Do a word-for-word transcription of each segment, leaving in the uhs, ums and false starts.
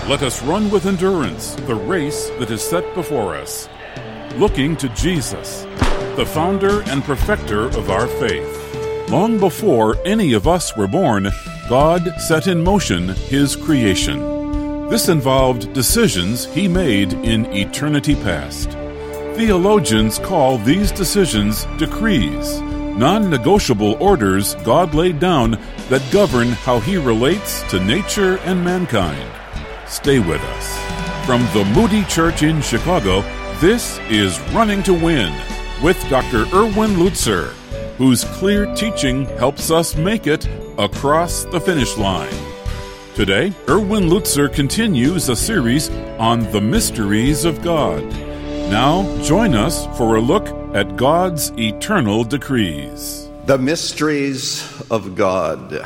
Let us run with endurance the race that is set before us, looking to Jesus, the founder and perfecter of our faith. Long before any of us were born, God set in motion His creation. This involved decisions He made in eternity past. Theologians call these decisions decrees, non-negotiable orders God laid down that govern how He relates to nature and mankind. Stay with us. From the Moody Church in Chicago, this is Running to Win with Doctor Erwin Lutzer, whose clear teaching helps us make it across the finish line. Today, Erwin Lutzer continues a series on the mysteries of God. Now, join us for a look at God's eternal decrees. The mysteries of God.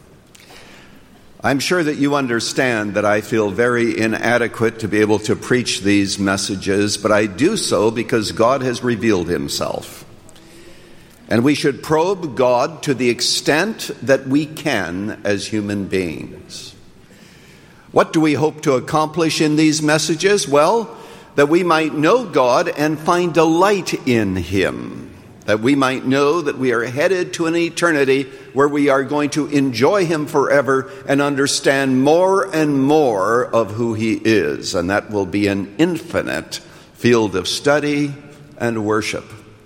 I'm sure that you understand that I feel very inadequate to be able to preach these messages, but I do so because God has revealed Himself. And we should probe God to the extent that we can as human beings. What do we hope to accomplish in these messages? Well, that we might know God and find delight in Him. That we might know that we are headed to an eternity where we are going to enjoy Him forever and understand more and more of who He is. And that will be an infinite field of study and worship.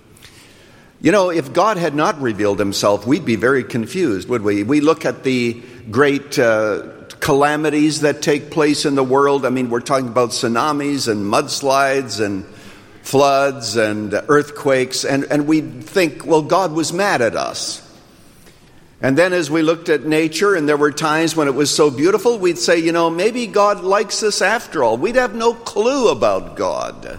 You know, if God had not revealed Himself, we'd be very confused, would we? We look at the great uh, calamities that take place in the world. I mean, we're talking about tsunamis and mudslides and floods and earthquakes, and, and we think, well, God was mad at us. And then as we looked at nature, and there were times when it was so beautiful, we'd say, you know, maybe God likes us after all. We'd have no clue about God.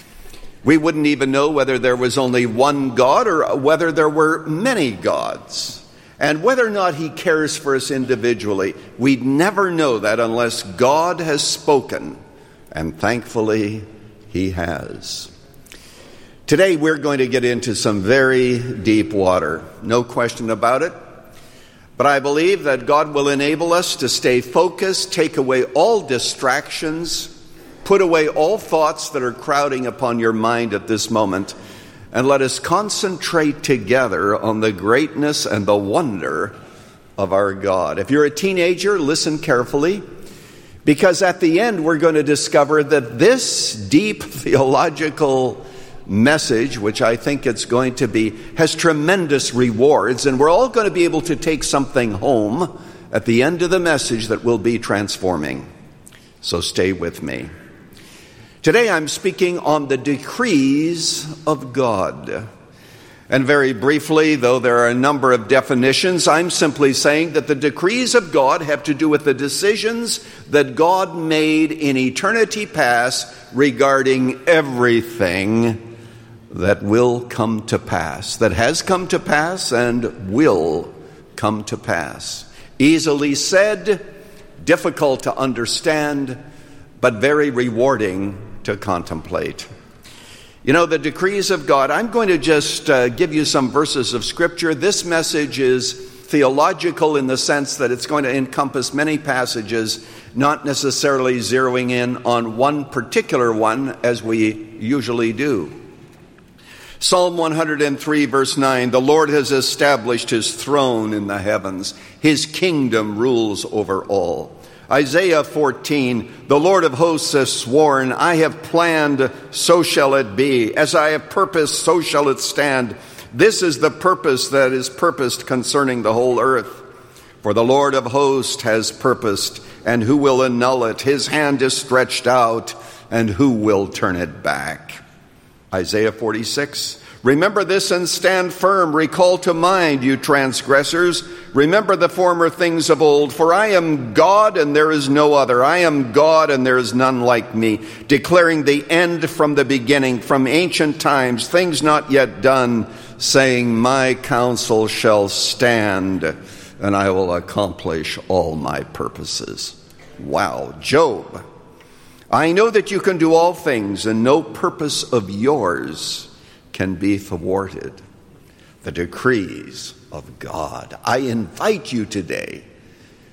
We wouldn't even know whether there was only one God or whether there were many gods. And whether or not He cares for us individually, we'd never know that unless God has spoken. And thankfully, He has. Today we're going to get into some very deep water. No question about it. But I believe that God will enable us to stay focused, take away all distractions, put away all thoughts that are crowding upon your mind at this moment, and let us concentrate together on the greatness and the wonder of our God. If you're a teenager, listen carefully, because at the end we're going to discover that this deep theological message, which I think it's going to be, has tremendous rewards, and we're all going to be able to take something home at the end of the message that will be transforming. So stay with me. Today I'm speaking on the decrees of God. And very briefly, though there are a number of definitions, I'm simply saying that the decrees of God have to do with the decisions that God made in eternity past regarding everything that will come to pass, that has come to pass and will come to pass. Easily said, difficult to understand, but very rewarding to contemplate. You know, the decrees of God, I'm going to just uh, give you some verses of Scripture. This message is theological in the sense that it's going to encompass many passages, not necessarily zeroing in on one particular one as we usually do. Psalm one hundred three, verse nine, the Lord has established His throne in the heavens. His kingdom rules over all. Isaiah fourteen, the Lord of hosts has sworn, I have planned, so shall it be. As I have purposed, so shall it stand. This is the purpose that is purposed concerning the whole earth. For the Lord of hosts has purposed, and who will annul it? His hand is stretched out, and who will turn it back? Isaiah forty-six, remember this and stand firm. Recall to mind, you transgressors. Remember the former things of old. For I am God and there is no other. I am God and there is none like me. Declaring the end from the beginning, from ancient times, things not yet done, saying, my counsel shall stand and I will accomplish all my purposes. Wow. Job, I know that you can do all things and no purpose of yours can be thwarted. The decrees of God. I invite you today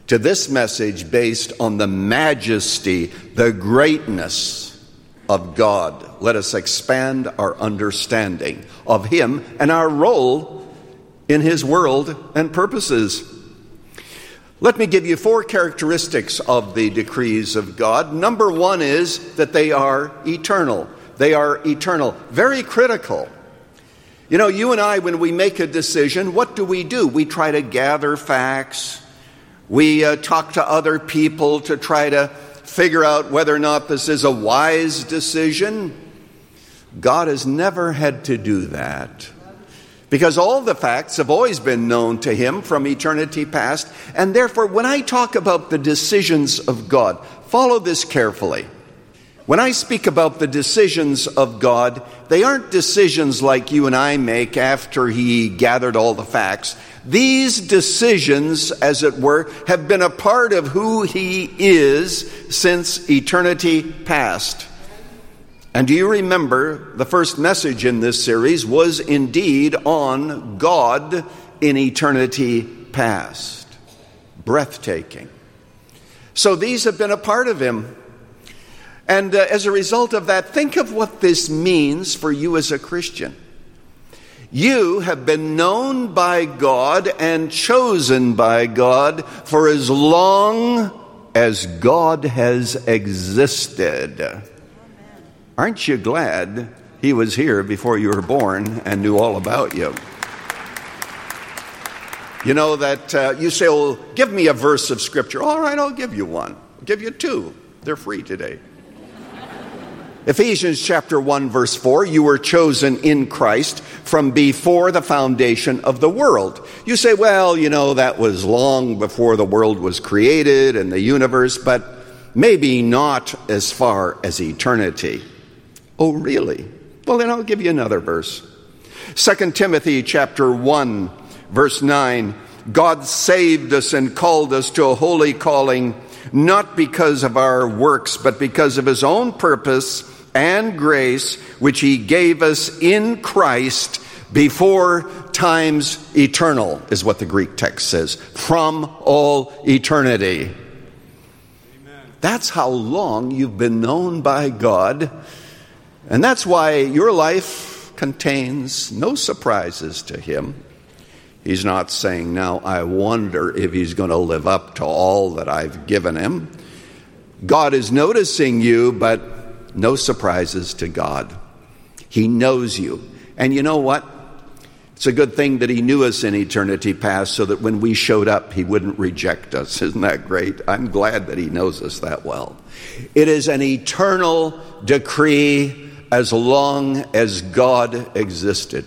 to this message based on the majesty, the greatness of God. Let us expand our understanding of Him and our role in His world and purposes. Let me give you four characteristics of the decrees of God. Number one is that they are eternal. They are eternal. Very critical. You know, you and I, when we make a decision, what do we do? We try to gather facts. We uh, talk to other people to try to figure out whether or not this is a wise decision. God has never had to do that, because all the facts have always been known to Him from eternity past. And therefore, when I talk about the decisions of God, follow this carefully. When I speak about the decisions of God, they aren't decisions like you and I make after He gathered all the facts. These decisions, as it were, have been a part of who He is since eternity past. And do you remember the first message in this series was indeed on God in eternity past? Breathtaking. So these have been a part of Him. And uh, as a result of that, think of what this means for you as a Christian. You have been known by God and chosen by God for as long as God has existed. Aren't you glad He was here before you were born and knew all about you? You know that uh, you say, well, give me a verse of Scripture. All right, I'll give you one. I'll give you two. They're free today. Ephesians chapter one, verse four, you were chosen in Christ from before the foundation of the world. You say, well, you know, that was long before the world was created and the universe, but maybe not as far as eternity. Oh, really? Well, then I'll give you another verse. Second Timothy chapter one, verse nine, God saved us and called us to a holy calling, not because of our works, but because of His own purpose and grace, which He gave us in Christ before times eternal, is what the Greek text says, from all eternity. Amen. That's how long you've been known by God, and that's why your life contains no surprises to Him. He's not saying, now I wonder if He's going to live up to all that I've given Him. God is noticing you, but no surprises to God. He knows you. And you know what? It's a good thing that He knew us in eternity past so that when we showed up, He wouldn't reject us. Isn't that great? I'm glad that He knows us that well. It is an eternal decree as long as God existed.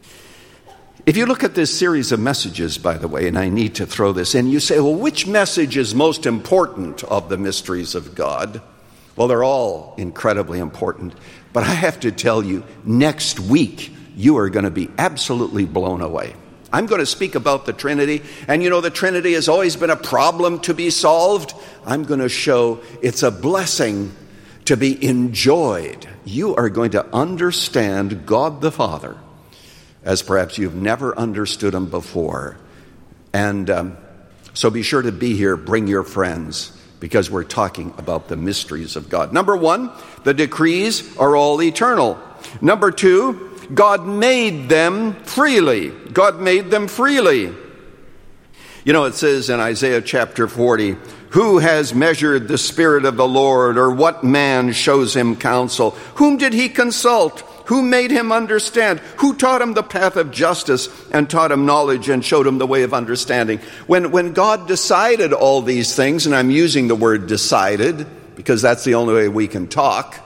If you look at this series of messages, by the way, and I need to throw this in, you say, well, which message is most important of the mysteries of God? Well, they're all incredibly important, but I have to tell you, next week, you are going to be absolutely blown away. I'm going to speak about the Trinity, and you know, the Trinity has always been a problem to be solved. I'm going to show it's a blessing to be enjoyed. You are going to understand God the Father as perhaps you've never understood Him before. And um, so be sure to be here, bring your friends, because we're talking about the mysteries of God. Number one, the decrees are all eternal. Number two, God made them freely. God made them freely. You know, it says in Isaiah chapter forty, who has measured the Spirit of the Lord, or what man shows Him counsel? Whom did He consult? Who made him understand? Who taught him the path of justice and taught him knowledge and showed him the way of understanding? When, when God decided all these things, and I'm using the word decided because that's the only way we can talk.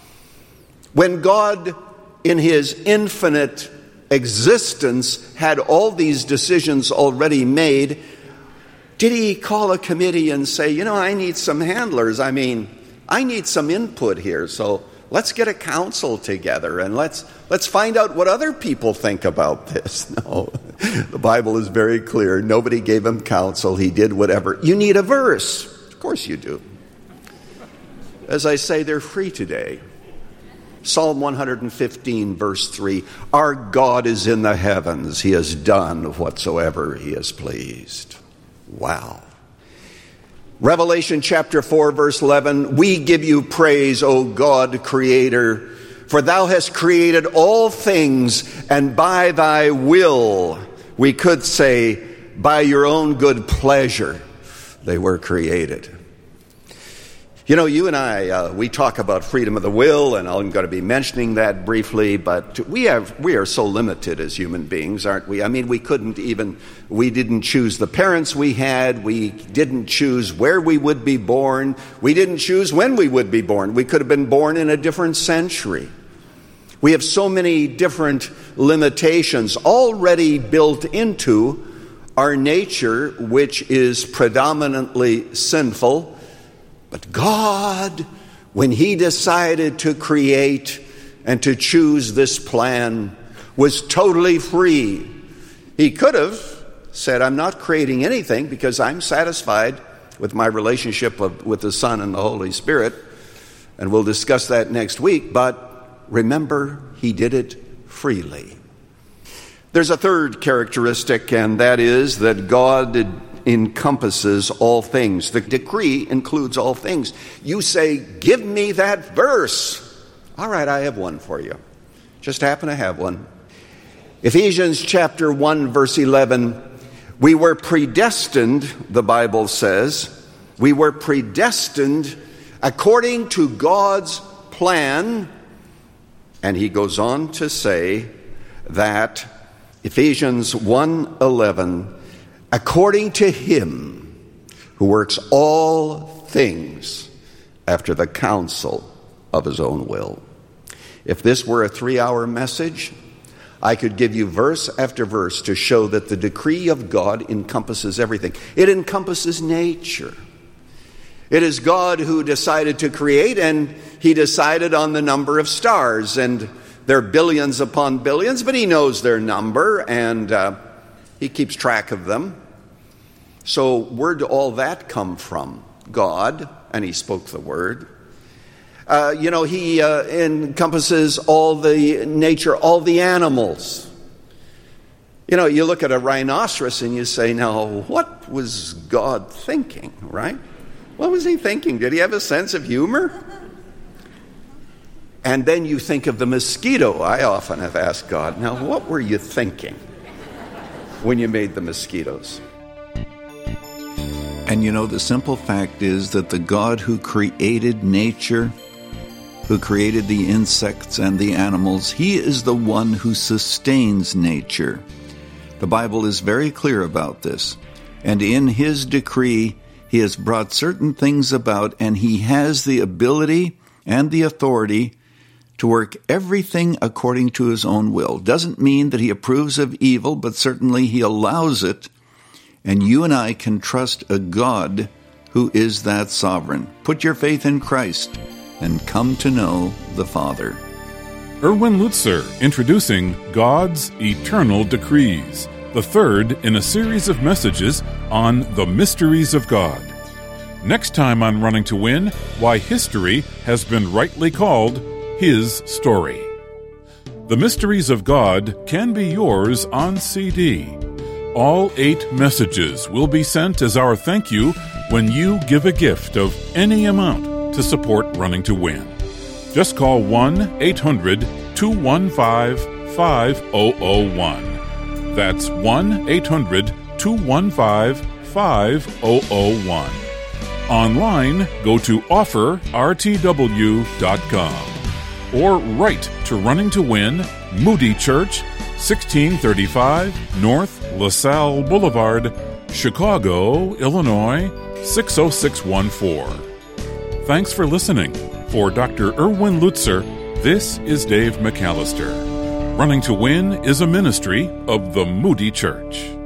When God, in His infinite existence, had all these decisions already made, did He call a committee and say, you know, I need some handlers. I mean, I need some input here, so let's get a council together and let's let's find out what other people think about this. No, the Bible is very clear. Nobody gave Him counsel. He did whatever. You need a verse. Of course you do. As I say, they're free today. Psalm one fifteen, verse three. Our God is in the heavens. He has done whatsoever He has pleased. Wow. Revelation chapter four, verse eleven, we give you praise, O God, Creator, for thou hast created all things, and by thy will, we could say, by your own good pleasure, they were created. You know, you and I, uh, we talk about freedom of the will, and I'm going to be mentioning that briefly, but we have we are so limited as human beings, aren't we? I mean, we couldn't even, we didn't choose the parents we had, we didn't choose where we would be born, we didn't choose when we would be born. We could have been born in a different century. We have so many different limitations already built into our nature, which is predominantly sinful. But God, when He decided to create and to choose this plan, was totally free. He could have said, I'm not creating anything because I'm satisfied with my relationship of, with the Son and the Holy Spirit. And we'll discuss that next week. But remember, He did it freely. There's a third characteristic, and that is that God encompasses all things. The decree includes all things. You say, give me that verse. All right, I have one for you. Just happen to have one. Ephesians chapter one, verse eleven. We were predestined, the Bible says. We were predestined according to God's plan. And he goes on to say that Ephesians one eleven, according to Him who works all things after the counsel of His own will. If this were a three-hour message, I could give you verse after verse to show that the decree of God encompasses everything. It encompasses nature. It is God who decided to create, and He decided on the number of stars, and there are billions upon billions, but He knows their number, and uh, He keeps track of them. So where did all that come from? God, and He spoke the word. Uh, you know, He uh, encompasses all the nature, all the animals. You know, you look at a rhinoceros and you say, now, what was God thinking, right? What was He thinking? Did He have a sense of humor? And then you think of the mosquito. I often have asked God, now, what were you thinking when you made the mosquitoes? And you know, the simple fact is that the God who created nature, who created the insects and the animals, He is the one who sustains nature. The Bible is very clear about this. And in His decree, He has brought certain things about, and He has the ability and the authority to work everything according to His own will. Doesn't mean that He approves of evil, but certainly He allows it. And you and I can trust a God who is that sovereign. Put your faith in Christ and come to know the Father. Erwin Lutzer introducing God's Eternal Decrees, the third in a series of messages on the mysteries of God. Next time on Running to Win, why history has been rightly called His story. The Mysteries of God can be yours on C D. All eight messages will be sent as our thank you when you give a gift of any amount to support Running to Win. Just call one eight hundred two one five five zero zero one. That's one eight hundred two one five five zero zero one. Online, go to offer r t w dot com or write to Running to Win, Moody Church, sixteen thirty-five North LaSalle Boulevard, Chicago, Illinois, six oh six one four. Thanks for listening. For Doctor Erwin Lutzer, this is Dave McAllister. Running to Win is a ministry of the Moody Church.